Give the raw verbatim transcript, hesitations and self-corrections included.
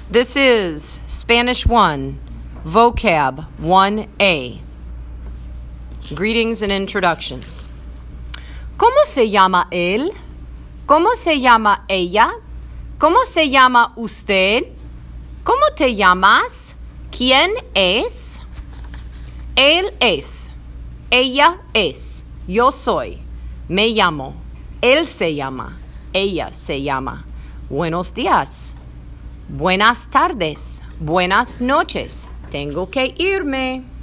This is Spanish one, Vocab one A. Greetings and introductions. ¿Cómo se llama él? ¿Cómo se llama ella? ¿Cómo se llama usted? ¿Cómo te llamas? ¿Quién es? Él es. Ella es. Yo soy. Me llamo. Él se llama. Ella se llama. Buenos días. Buenas tardes. Buenas noches. Tengo que irme.